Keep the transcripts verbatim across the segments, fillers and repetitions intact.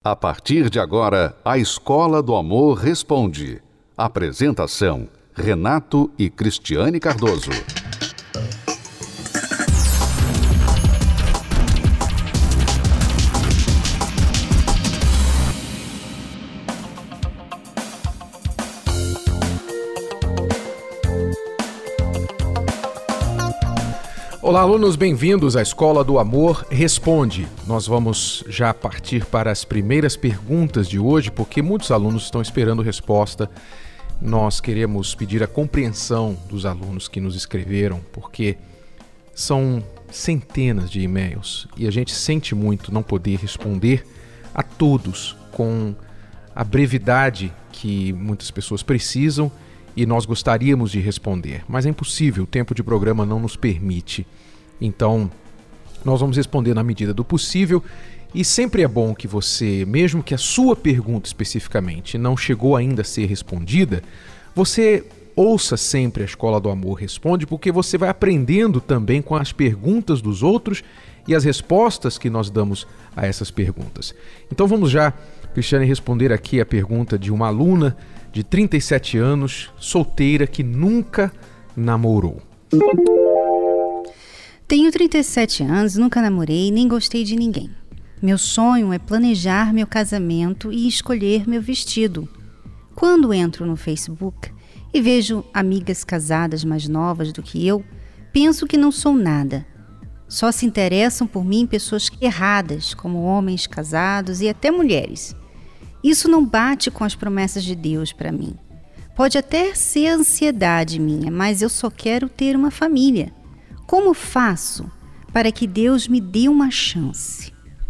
A partir de agora, a Escola do Amor Responde. Apresentação: Renato e Cristiane Cardoso. Olá, alunos, bem-vindos à Escola do Amor Responde. Nós vamos já partir para as primeiras perguntas de hoje, porque muitos alunos estão esperando resposta. Nós queremos pedir a compreensão dos alunos que nos escreveram, porque são centenas de e-mails e a gente sente muito não poder responder a todos com a brevidade que muitas pessoas precisam e nós gostaríamos de responder, mas é impossível, o tempo de programa não nos permite. Então, nós vamos responder na medida do possível e sempre é bom que você, mesmo que a sua pergunta especificamente não chegou ainda a ser respondida, você ouça sempre a Escola do Amor Responde, porque você vai aprendendo também com as perguntas dos outros e as respostas que nós damos a essas perguntas. Então vamos já, Cristiane, responder aqui a pergunta de uma aluna de trinta e sete anos, solteira, que nunca namorou. Tenho trinta e sete anos, nunca namorei nem gostei de ninguém. Meu sonho é planejar meu casamento e escolher meu vestido. Quando entro no Facebook e vejo amigas casadas mais novas do que eu, penso que não sou nada. Só se interessam por mim pessoas erradas, como homens casados e até mulheres. Isso não bate com as promessas de Deus para mim. Pode até ser ansiedade minha, mas eu só quero ter uma família. Como faço para que Deus me dê uma chance?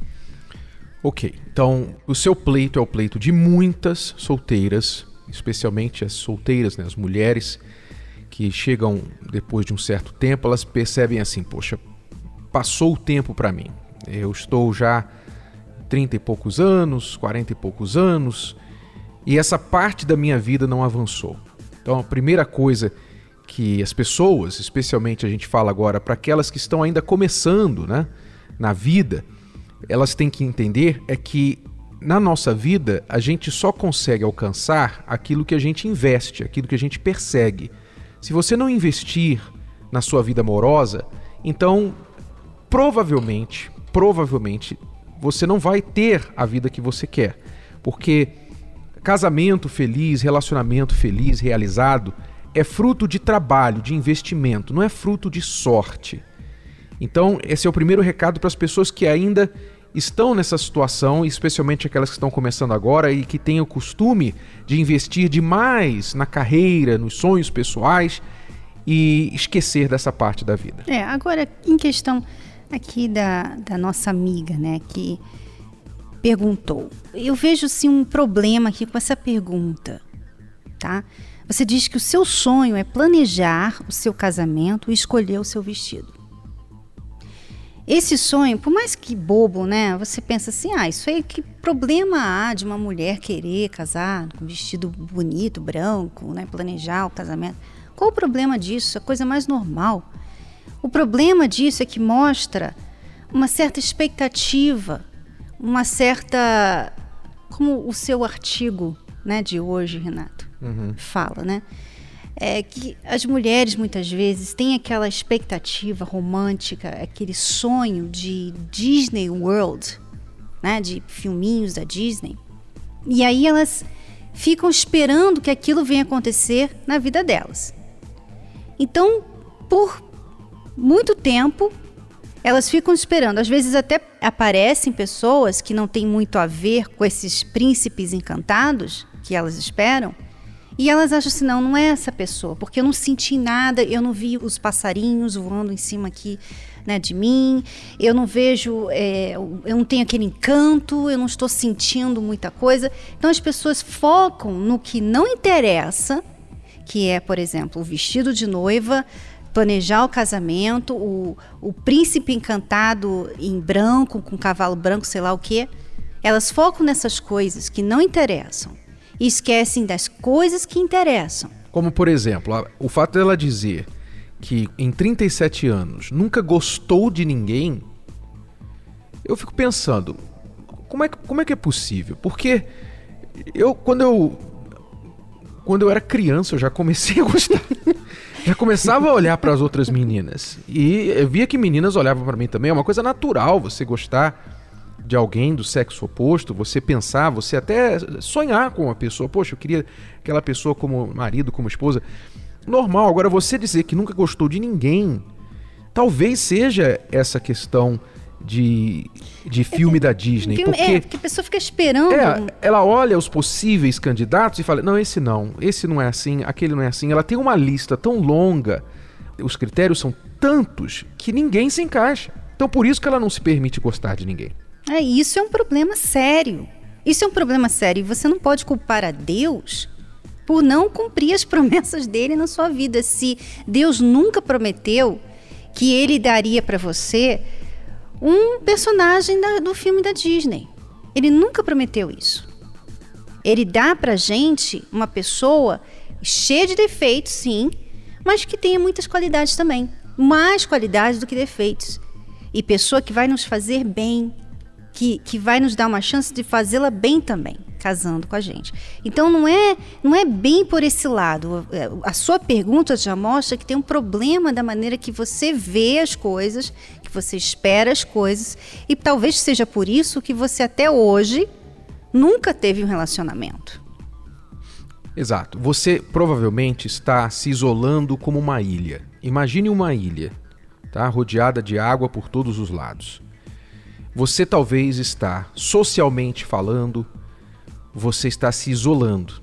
Ok, então o seu pleito é o pleito de muitas solteiras, especialmente as solteiras, né, as mulheres que chegam depois de um certo tempo, elas percebem assim, poxa, passou o tempo para mim. Eu estou já trinta e poucos anos, quarenta e poucos anos, e essa parte da minha vida não avançou. Então a primeira coisa que as pessoas, especialmente a gente fala agora para aquelas que estão ainda começando, né, na vida, elas têm que entender é que na nossa vida a gente só consegue alcançar aquilo que a gente investe, aquilo que a gente persegue. Se você não investir na sua vida amorosa, então provavelmente, provavelmente você não vai ter a vida que você quer, porque casamento feliz, relacionamento feliz, realizado, é fruto de trabalho, de investimento, não é fruto de sorte. Então, esse é o primeiro recado para as pessoas que ainda estão nessa situação, especialmente aquelas que estão começando agora e que têm o costume de investir demais na carreira, nos sonhos pessoais e esquecer dessa parte da vida. É, agora, em questão aqui da, da nossa amiga, né, que perguntou. Eu vejo, sim, um problema aqui com essa pergunta, tá? Você diz que o seu sonho é planejar o seu casamento e escolher o seu vestido. Esse sonho, por mais que bobo, né? Você pensa assim, ah, isso aí, que problema há de uma mulher querer casar com um vestido bonito, branco, né? Planejar o casamento. Qual o problema disso? É a coisa mais normal. O problema disso é que mostra uma certa expectativa, uma certa... Como o seu artigo, né, de hoje, Renato, uhum. fala, né? É que as mulheres, muitas vezes, têm aquela expectativa romântica, aquele sonho de Disney World, né, de filminhos da Disney. E aí elas ficam esperando que aquilo venha acontecer na vida delas. Então, por muito tempo, elas ficam esperando. Às vezes até aparecem pessoas que não têm muito a ver com esses príncipes encantados que elas esperam, e elas acham assim, não, não é essa pessoa, porque eu não senti nada, eu não vi os passarinhos voando em cima aqui, né, de mim, eu não vejo, é, eu não tenho aquele encanto, eu não estou sentindo muita coisa. Então as pessoas focam no que não interessa, que é, por exemplo, o vestido de noiva, planejar o casamento, o, o príncipe encantado em branco, com cavalo branco, sei lá o quê. Elas focam nessas coisas que não interessam e esquecem das coisas que interessam. Como, por exemplo, o fato dela dizer que em trinta e sete anos nunca gostou de ninguém, eu fico pensando, como é, como é que é possível? Porque eu, quando eu, quando eu era criança, eu já comecei a gostar. Já começava a olhar para as outras meninas. E eu via que meninas olhavam para mim também. É uma coisa natural você gostar de alguém do sexo oposto, você pensar, você até sonhar com uma pessoa. Poxa, eu queria aquela pessoa como marido, como esposa. Normal. Agora, você dizer que nunca gostou de ninguém, talvez seja essa questão de, de filme é, da Disney. Filme, porque, é, porque a pessoa fica esperando. É, ela olha os possíveis candidatos e fala, não, esse não, esse não é assim, aquele não é assim. Ela tem uma lista tão longa, os critérios são tantos, que ninguém se encaixa. Então, por isso que ela não se permite gostar de ninguém. É, isso é um problema sério. Isso é um problema sério. E você não pode culpar a Deus por não cumprir as promessas dele na sua vida. Se Deus nunca prometeu que ele daria para você um personagem da, do filme da Disney. Ele nunca prometeu isso. Ele dá pra gente uma pessoa cheia de defeitos, sim, mas que tenha muitas qualidades também. Mais qualidades do que defeitos. E pessoa que vai nos fazer bem, que, que vai nos dar uma chance de fazê-la bem também, casando com a gente. Então não é, não é bem por esse lado. A sua pergunta já mostra que tem um problema da maneira que você vê as coisas, que você espera as coisas, e talvez seja por isso que você até hoje nunca teve um relacionamento. Exato. Você provavelmente está se isolando como uma ilha. Imagine uma ilha, tá? Rodeada de água por todos os lados. Você talvez está, socialmente falando, você está se isolando.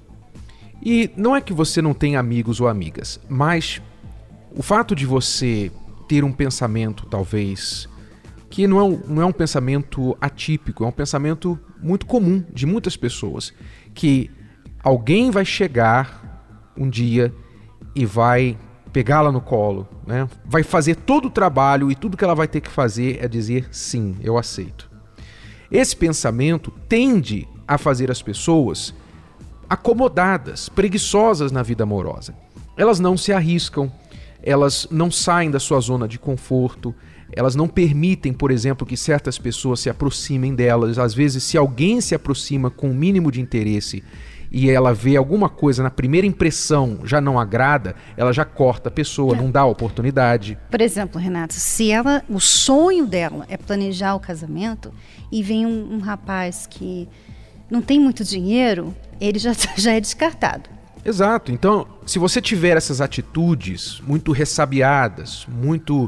E não é que você não tem amigos ou amigas, mas o fato de você ter um pensamento, talvez, que não é um, não é um pensamento atípico, é um pensamento muito comum de muitas pessoas, que alguém vai chegar um dia e vai pegá-la no colo, né? Vai fazer todo o trabalho e tudo que ela vai ter que fazer é dizer sim, eu aceito. Esse pensamento tende a fazer as pessoas acomodadas, preguiçosas na vida amorosa. Elas não se arriscam, elas não saem da sua zona de conforto, elas não permitem, por exemplo, que certas pessoas se aproximem delas. Às vezes, se alguém se aproxima com o mínimo de interesse e ela vê alguma coisa na primeira impressão já não agrada, ela já corta a pessoa, é. não dá oportunidade. Por exemplo, Renato, se ela, o sonho dela é planejar o casamento e vem um, um rapaz que não tem muito dinheiro, ele já, já é descartado. Exato. Então, se você tiver essas atitudes muito ressabiadas, muito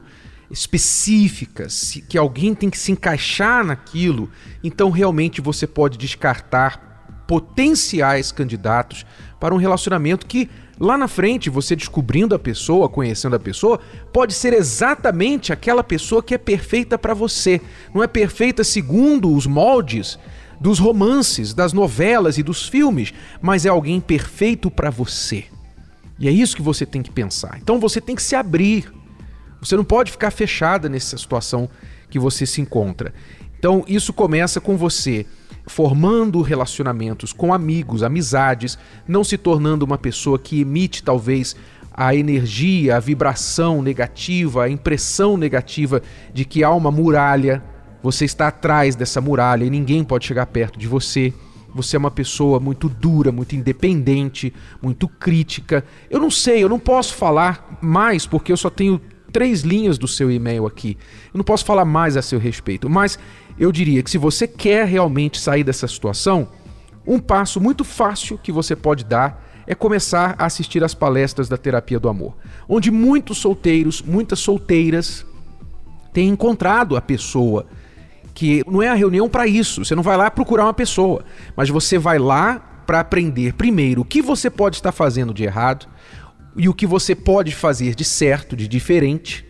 específicas, que alguém tem que se encaixar naquilo, então realmente você pode descartar potenciais candidatos para um relacionamento que lá na frente, você descobrindo a pessoa, conhecendo a pessoa, pode ser exatamente aquela pessoa que é perfeita para você. Não é perfeita segundo os moldes dos romances, das novelas e dos filmes, mas é alguém perfeito para você. E é isso que você tem que pensar. Então você tem que se abrir. Você não pode ficar fechada nessa situação que você se encontra. Então isso começa com você formando relacionamentos com amigos, amizades, não se tornando uma pessoa que emite talvez a energia, a vibração negativa, a impressão negativa de que há uma muralha, você está atrás dessa muralha e ninguém pode chegar perto de você. Você é uma pessoa muito dura, muito independente, muito crítica. Eu não sei, eu não posso falar mais porque eu só tenho três linhas do seu e-mail aqui. Eu não posso falar mais a seu respeito, mas eu diria que se você quer realmente sair dessa situação, um passo muito fácil que você pode dar é começar a assistir às palestras da Terapia do Amor, onde muitos solteiros, muitas solteiras têm encontrado a pessoa, que não é a reunião para isso, você não vai lá procurar uma pessoa, mas você vai lá para aprender primeiro o que você pode estar fazendo de errado e o que você pode fazer de certo, de diferente.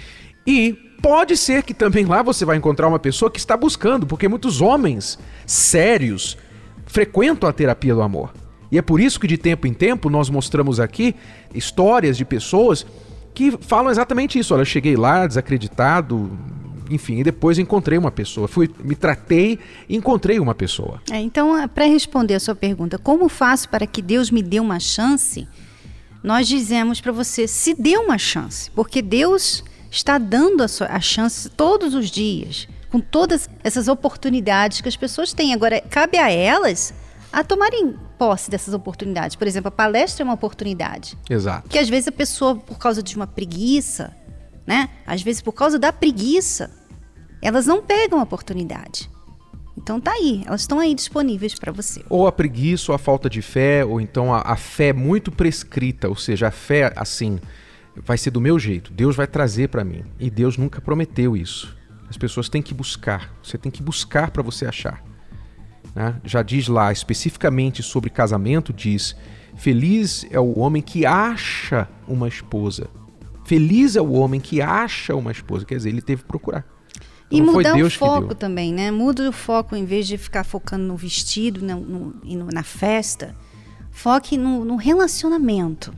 E pode ser que também lá você vai encontrar uma pessoa que está buscando, porque muitos homens sérios frequentam a Terapia do Amor. E é por isso que de tempo em tempo nós mostramos aqui histórias de pessoas que falam exatamente isso. Olha, eu cheguei lá desacreditado, enfim, e depois encontrei uma pessoa. Fui, me tratei e encontrei uma pessoa. É, então, para responder a sua pergunta, como faço para que Deus me dê uma chance? Nós dizemos para você, se dê uma chance, porque Deus está dando a, sua, a chance todos os dias, com todas essas oportunidades que as pessoas têm. Agora, cabe a elas a tomarem posse dessas oportunidades. Por exemplo, a palestra é uma oportunidade. Exato. Que às vezes a pessoa, por causa de uma preguiça, né? Às vezes por causa da preguiça, elas não pegam a oportunidade. Então tá aí, elas estão aí disponíveis para você. Ou a preguiça, ou a falta de fé, ou então a, a fé muito prescrita, ou seja, a fé assim, vai ser do meu jeito, Deus vai trazer para mim. E Deus nunca prometeu isso. As pessoas têm que buscar, você tem que buscar para você achar. Né? Já diz lá especificamente sobre casamento, diz: feliz é o homem que acha uma esposa. Feliz é o homem que acha uma esposa. Quer dizer, ele teve que procurar. E não mudar foi Deus o foco que deu. também, né? Muda o foco, em vez de ficar focando no vestido no, no, e no, na festa, foque no, no relacionamento.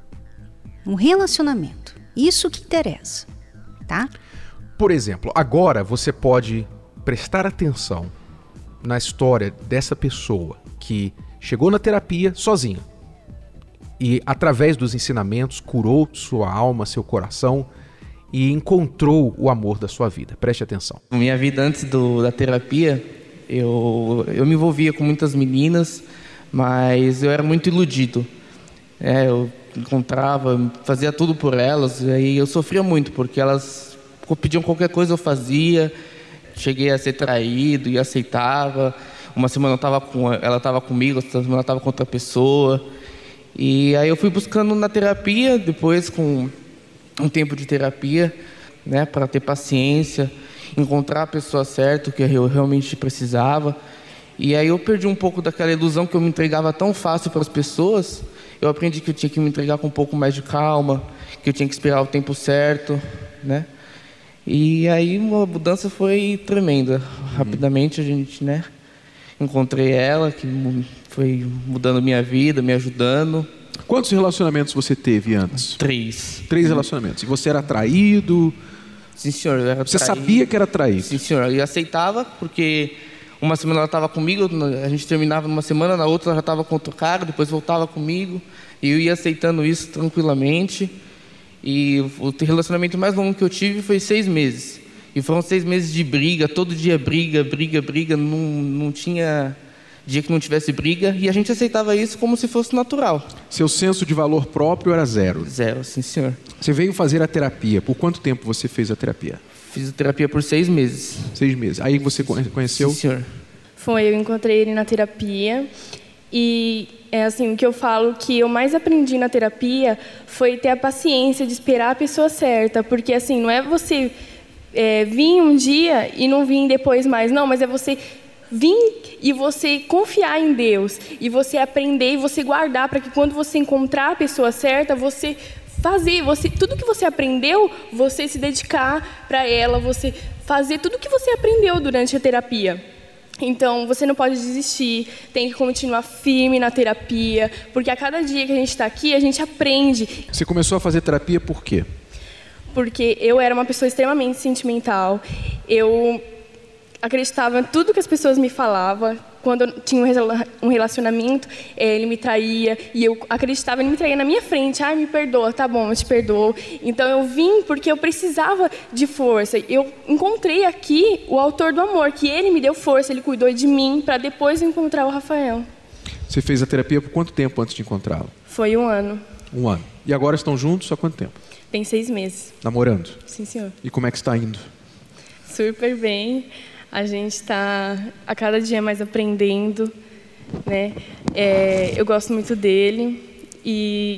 No relacionamento. Isso que interessa, tá? Por exemplo, agora você pode prestar atenção na história dessa pessoa que chegou na terapia sozinha e, através dos ensinamentos, curou sua alma, seu coração e encontrou o amor da sua vida. Preste atenção. Minha vida antes do, da terapia, eu, eu me envolvia com muitas meninas, mas eu era muito iludido. É, eu encontrava, fazia tudo por elas, e aí eu sofria muito, porque elas pediam qualquer coisa, eu fazia. Cheguei a ser traído e aceitava. Uma semana eu tava com, ela estava comigo, outra semana ela estava com outra pessoa. E aí eu fui buscando na terapia, depois com um tempo de terapia, né, para ter paciência, encontrar a pessoa certa, que eu realmente precisava. E aí eu perdi um pouco daquela ilusão que eu me entregava tão fácil para as pessoas. Eu aprendi que eu tinha que me entregar com um pouco mais de calma, que eu tinha que esperar o tempo certo, né? E aí uma mudança foi tremenda. Rapidamente a gente, né, encontrei ela, que foi mudando minha vida, me ajudando. Quantos relacionamentos você teve antes? Três. Três relacionamentos. E você era traído? Sim, senhor. Eu era Você traído. sabia que era traído? Sim, senhor. Eu aceitava, porque uma semana ela estava comigo, a gente terminava numa semana, na outra ela já estava com outro cara, depois voltava comigo. E eu ia aceitando isso tranquilamente. E o relacionamento mais longo que eu tive foi seis meses. E foram seis meses de briga, todo dia briga, briga, briga. Não, não tinha dia que não tivesse briga. E a gente aceitava isso como se fosse natural. Seu senso de valor próprio era zero? Zero, sim, senhor. Você veio fazer a terapia. Por quanto tempo você fez a terapia? Fiz a terapia por seis meses. Seis meses. Aí você conheceu? Sim, senhor. Foi, eu encontrei ele na terapia. E é assim, o que eu falo que eu mais aprendi na terapia foi ter a paciência de esperar a pessoa certa. Porque assim, não é você é, vir um dia e não vir depois mais, não, mas é você vir e você confiar em Deus, e você aprender e você guardar, para que quando você encontrar a pessoa certa, você fazer, você, tudo que você aprendeu, você se dedicar para ela, você fazer tudo que você aprendeu durante a terapia. Então, você não pode desistir, tem que continuar firme na terapia, porque a cada dia que a gente está aqui, a gente aprende. Você começou a fazer terapia por quê? Porque eu era uma pessoa extremamente sentimental, eu acreditava em tudo que as pessoas me falavam. Quando eu tinha um relacionamento, ele me traía, e eu acreditava, ele me traía na minha frente. Ai, me perdoa, tá bom, eu te perdoo. Então eu vim porque eu precisava de força. Eu encontrei aqui o autor do amor, que ele me deu força, ele cuidou de mim, para depois eu encontrar o Rafael. Você fez a terapia por quanto tempo antes de encontrá-lo? Foi um ano. Um ano. E agora estão juntos há quanto tempo? Tem seis meses. Namorando? Sim, senhor. E como é que está indo? Super bem. A gente está a cada dia mais aprendendo, né? É, eu gosto muito dele e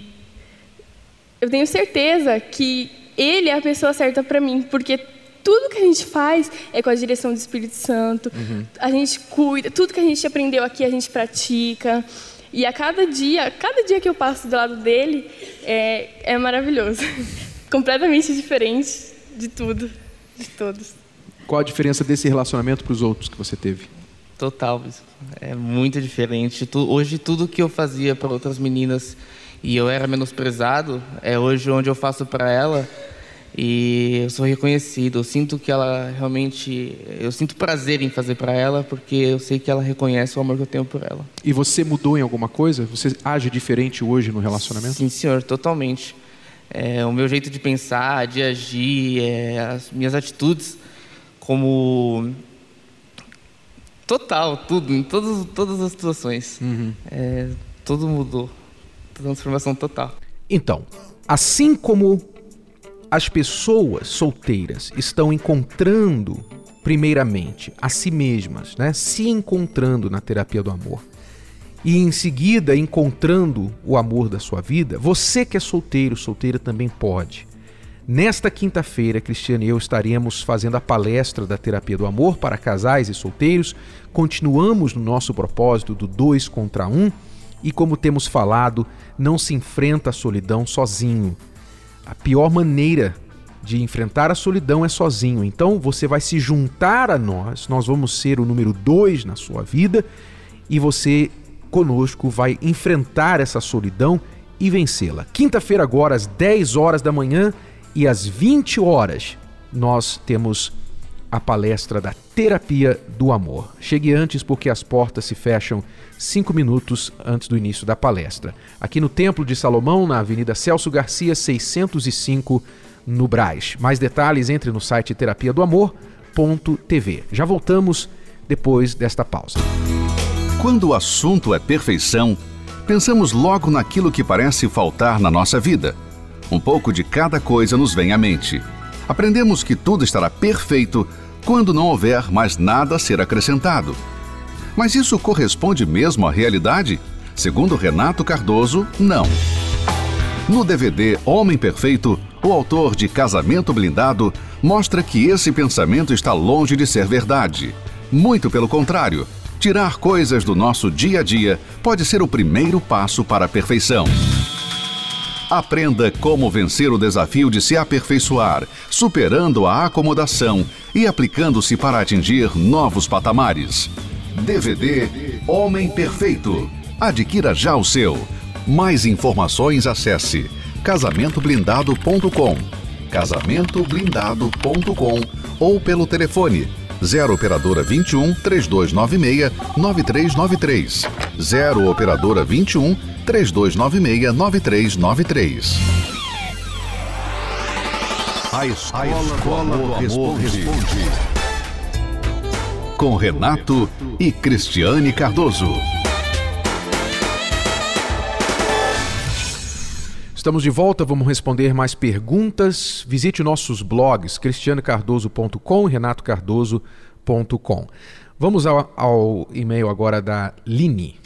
eu tenho certeza que ele é a pessoa certa para mim, porque tudo que a gente faz é com a direção do Espírito Santo. Uhum. A gente cuida, tudo que a gente aprendeu aqui a gente pratica. E a cada dia, cada dia que eu passo do lado dele é, é maravilhoso. Completamente diferente de tudo, de todos. Qual a diferença desse relacionamento para os outros que você teve? Total, é muito diferente. Hoje tudo que eu fazia para outras meninas e eu era menosprezado, é hoje onde eu faço para ela e eu sou reconhecido. Eu sinto que ela realmente, eu sinto prazer em fazer para ela, porque eu sei que ela reconhece o amor que eu tenho por ela. E você mudou em alguma coisa? Você age diferente hoje no relacionamento? Sim, senhor, totalmente. É, o meu jeito de pensar, de agir, é, as minhas atitudes como total, tudo, em todas, todas as situações. Uhum. É, tudo mudou, transformação total. Então, assim como as pessoas solteiras estão encontrando, primeiramente, a si mesmas, né? Se encontrando na terapia do amor, e em seguida encontrando o amor da sua vida, você que é solteiro, solteira também pode. Nesta quinta-feira, Cristiane e eu estaremos fazendo a palestra da terapia do amor para casais e solteiros. Continuamos no nosso propósito do dois contra um e, como temos falado, não se enfrenta a solidão sozinho. A pior maneira de enfrentar a solidão é sozinho. Então você vai se juntar a nós, nós vamos ser o número dois na sua vida e você conosco vai enfrentar essa solidão e vencê-la. Quinta-feira agora às dez horas da manhã e às vinte horas nós temos a palestra da terapia do amor. Chegue antes porque as portas se fecham cinco minutos antes do início da palestra. Aqui no Templo de Salomão, na Avenida Celso Garcia, seiscentos e cinco, no Brás. Mais detalhes, entre no site terapia do amor ponto t v. Já voltamos depois desta pausa. Quando o assunto é perfeição, pensamos logo naquilo que parece faltar na nossa vida. Um pouco de cada coisa nos vem à mente. Aprendemos que tudo estará perfeito quando não houver mais nada a ser acrescentado. Mas isso corresponde mesmo à realidade? Segundo Renato Cardoso, não. No D V D Homem Perfeito, o autor de Casamento Blindado mostra que esse pensamento está longe de ser verdade. Muito pelo contrário, tirar coisas do nosso dia a dia pode ser o primeiro passo para a perfeição. Aprenda como vencer o desafio de se aperfeiçoar, superando a acomodação e aplicando-se para atingir novos patamares. D V D Homem Perfeito. Adquira já o seu. Mais informações acesse casamento blindado ponto com, casamento blindado ponto com ou pelo telefone zero operadora vinte e um, trinta e dois noventa e seis, nove três nove três, zero operadora vinte e um, trinta e dois noventa e seis, nove três nove três. A Escola, A Escola do Amor responde. responde. Com Renato e Cristiane Cardoso. Estamos de volta, vamos responder mais perguntas. Visite nossos blogs cristiane cardoso ponto com e renato cardoso ponto com. Vamos ao, ao e-mail agora da Line.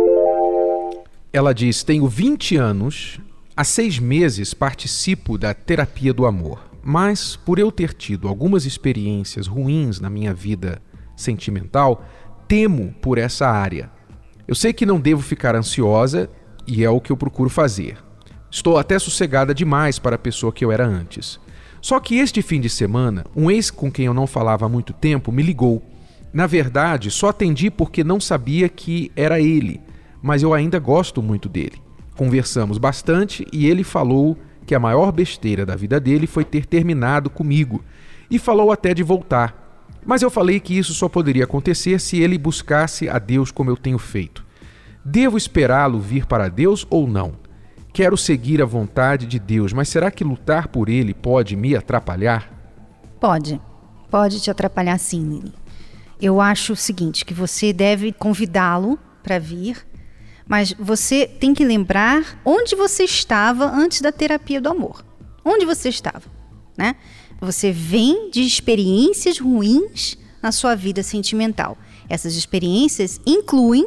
Ela diz: tenho vinte anos, há seis meses participo da terapia do amor, mas por eu ter tido algumas experiências ruins na minha vida sentimental, temo por essa área. Eu sei que não devo ficar ansiosa e é o que eu procuro fazer. Estou até sossegada demais para a pessoa que eu era antes. Só que este fim de semana, um ex com quem eu não falava há muito tempo me ligou. Na verdade, só atendi porque não sabia que era ele, mas eu ainda gosto muito dele. Conversamos bastante e ele falou que a maior besteira da vida dele foi ter terminado comigo e falou até de voltar. Mas eu falei que isso só poderia acontecer se ele buscasse a Deus como eu tenho feito. Devo esperá-lo vir para Deus ou não? Quero seguir a vontade de Deus, mas será que lutar por Ele pode me atrapalhar? Pode. Pode te atrapalhar sim, Lili. Eu acho o seguinte, que você deve convidá-lo para vir, mas você tem que lembrar onde você estava antes da terapia do amor. Onde você estava, né? Você vem de experiências ruins na sua vida sentimental. Essas experiências incluem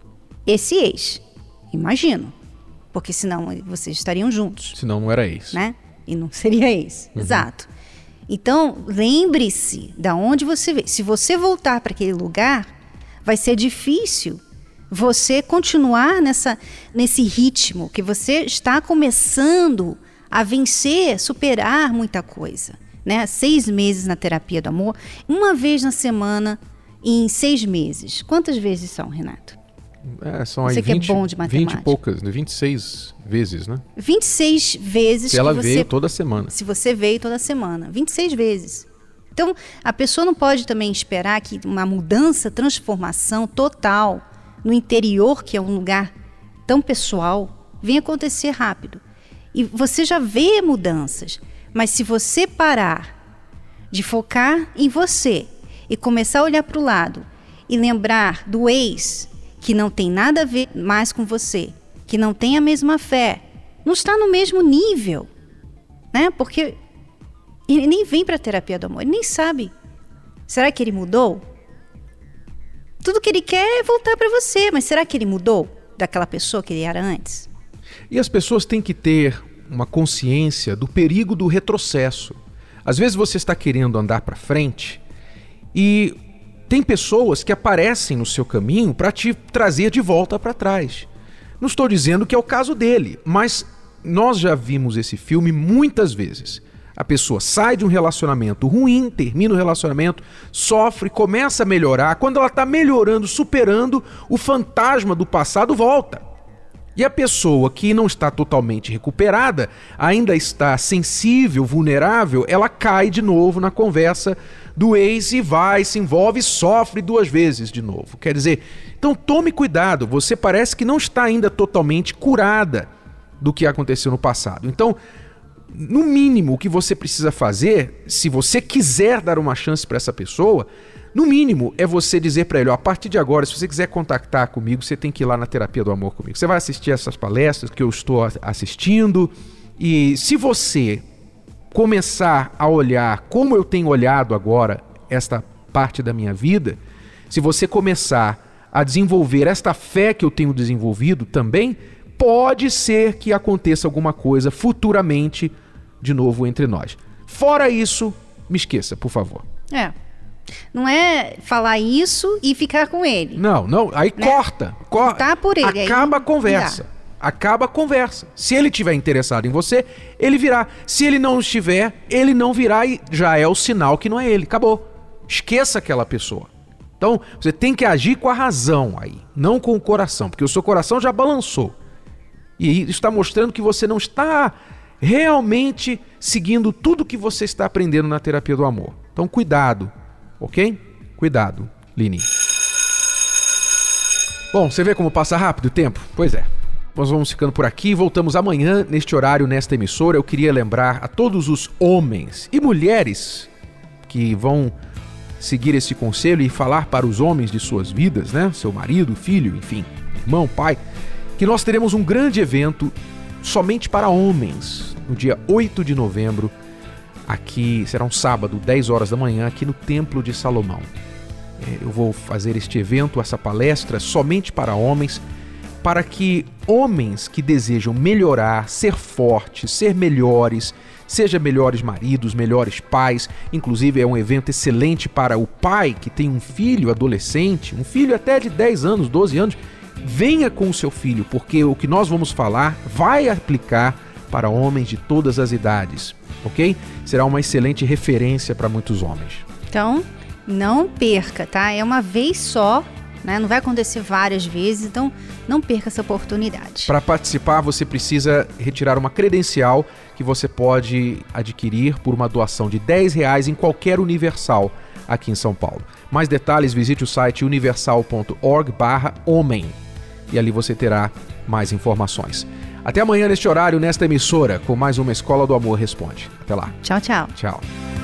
esse ex, imagino. Porque senão vocês estariam juntos. Senão não era ex. Né? E não seria ex, uhum. Exato. Então, lembre-se de onde você veio. Se você voltar para aquele lugar, vai ser difícil você continuar nessa, nesse ritmo que você está começando a vencer, superar muita coisa. Né? Seis meses na terapia do amor, uma vez na semana em seis meses. Quantas vezes são, Renato? É, são aí você vinte, que é bom de matemática. vinte e poucas, vinte e seis vezes, né? vinte e seis vezes. Se ela que você, veio toda semana. Se você veio toda semana. vinte e seis vezes. Então, a pessoa não pode também esperar que uma mudança, transformação total no interior, que é um lugar tão pessoal, venha acontecer rápido. E você já vê mudanças. Mas se você parar de focar em você e começar a olhar para o lado e lembrar do ex que não tem nada a ver mais com você, que não tem a mesma fé, não está no mesmo nível, né? Porque ele nem vem para a terapia do amor, ele nem sabe. Será que ele mudou? Tudo que ele quer é voltar para você, mas será que ele mudou daquela pessoa que ele era antes? E as pessoas têm que ter uma consciência do perigo do retrocesso. Às vezes você está querendo andar para frente e tem pessoas que aparecem no seu caminho para te trazer de volta para trás. Não estou dizendo que é o caso dele, mas nós já vimos esse filme muitas vezes. A pessoa sai de um relacionamento ruim, termina o relacionamento, sofre, começa a melhorar. Quando ela está melhorando, superando, o fantasma do passado volta. E a pessoa que não está totalmente recuperada, ainda está sensível, vulnerável, ela cai de novo na conversa do ex e vai, se envolve e sofre duas vezes de novo. Quer dizer, então tome cuidado, você parece que não está ainda totalmente curada do que aconteceu no passado. Então, no mínimo, o que você precisa fazer, se você quiser dar uma chance para essa pessoa, no mínimo é você dizer para ele, ó, a partir de agora, se você quiser contactar comigo, você tem que ir lá na terapia do amor comigo. Você vai assistir essas palestras que eu estou assistindo e se você começar a olhar como eu tenho olhado agora esta parte da minha vida, se você começar a desenvolver esta fé que eu tenho desenvolvido também, pode ser que aconteça alguma coisa futuramente de novo entre nós. Fora isso, me esqueça, por favor. É. Não é falar isso e ficar com ele. Não, não. Aí né? corta. corta tá por ele. Acaba a conversa. Dá. Acaba a conversa. Se ele estiver interessado em você, ele virá. Se ele não estiver, ele não virá e já é o sinal que não é ele. Acabou. Esqueça aquela pessoa. Então, você tem que agir com a razão aí, não com o coração, porque o seu coração já balançou. E está mostrando que você não está realmente seguindo tudo que você está aprendendo na terapia do amor. Então, cuidado, ok? Cuidado, Lini. Bom, você vê como passa rápido o tempo? Pois é. Nós vamos ficando por aqui, voltamos amanhã neste horário, nesta emissora. Eu queria lembrar a todos os homens e mulheres que vão seguir esse conselho e falar para os homens de suas vidas, né? Seu marido, filho, enfim, irmão, pai, que nós teremos um grande evento somente para homens, no dia oito de novembro, aqui, será um sábado, dez horas da manhã, aqui no Templo de Salomão. Eu vou fazer este evento, essa palestra, somente para homens, para que homens que desejam melhorar, ser fortes, ser melhores, sejam melhores maridos, melhores pais, inclusive é um evento excelente para o pai que tem um filho adolescente, um filho até de dez anos, doze anos, venha com o seu filho, porque o que nós vamos falar vai aplicar para homens de todas as idades, ok? Será uma excelente referência para muitos homens. Então, não perca, tá? É uma vez só, né? Não vai acontecer várias vezes, então não perca essa oportunidade. Para participar, você precisa retirar uma credencial que você pode adquirir por uma doação de dez reais em qualquer Universal aqui em São Paulo. Mais detalhes, visite o site universal ponto org barra homem e ali você terá mais informações. Até amanhã neste horário, nesta emissora, com mais uma Escola do Amor Responde. Até lá. Tchau, tchau. Tchau.